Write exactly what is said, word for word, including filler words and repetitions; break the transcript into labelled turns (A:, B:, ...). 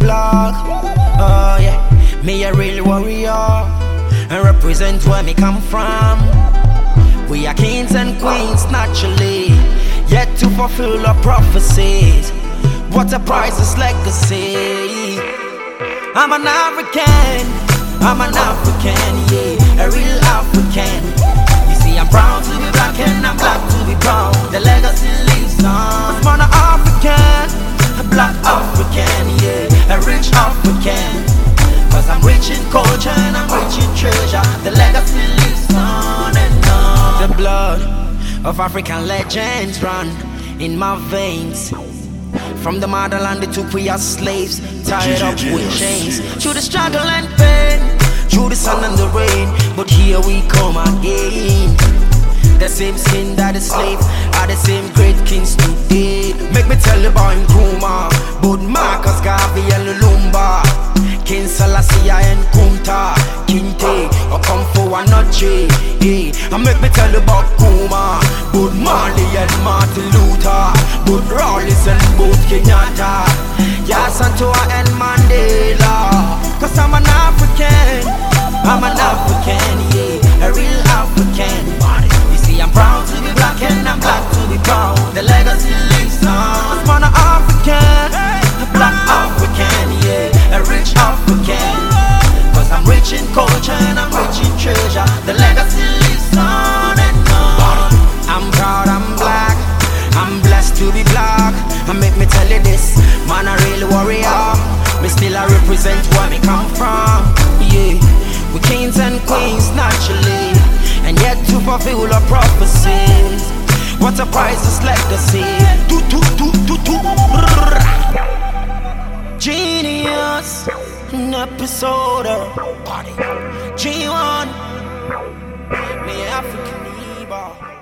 A: block. Oh yeah, me a real warrior, and represent where me come from. We are kings and queens naturally, yet to fulfill our prophecies. What a priceless legacy. I'm an African, I'm an African, yeah, a real African. You see, I'm proud to be black and I'm black to be proud. The legacy lives on. I'm an African, a black African, yeah, a rich African. Cause I'm rich in culture and I'm rich in treasure. The legacy lives on and on. The blood of African legends run in my veins. From the motherland they took we as slaves, tied up with chains. Through the struggle and pain, through the sun and the rain, but here we come again. The same skin that is slave are the same great kings today. Make me tell you about Nkrumah, but Marcus Garvey and Lumumba, King Selassie and Kunta Kinte, or Komfo Anokye. Hey, and make me tell you about Nkrumah, but Marley and Martin Luther, but Rawlings and both Kenyatta, Yasantua and Mandela. Cause I'm an African, I'm an African, yeah, a real African. I'm proud to be black and I'm black to be proud. The legacy lives on. I'm an African, a black African, yeah, a rich African. Cause I'm rich in culture and I'm rich in treasure. The legacy lives on and on. I'm proud, I'm black, I'm blessed to be black. And make me tell you this, man, a real warrior. Me still I represent where me come from. Yeah, we kings and queens naturally, and yet to fulfill our prophecies. What a priceless legacy. Do, do, do, do, do. Genius, an episode of G one, me African Eva.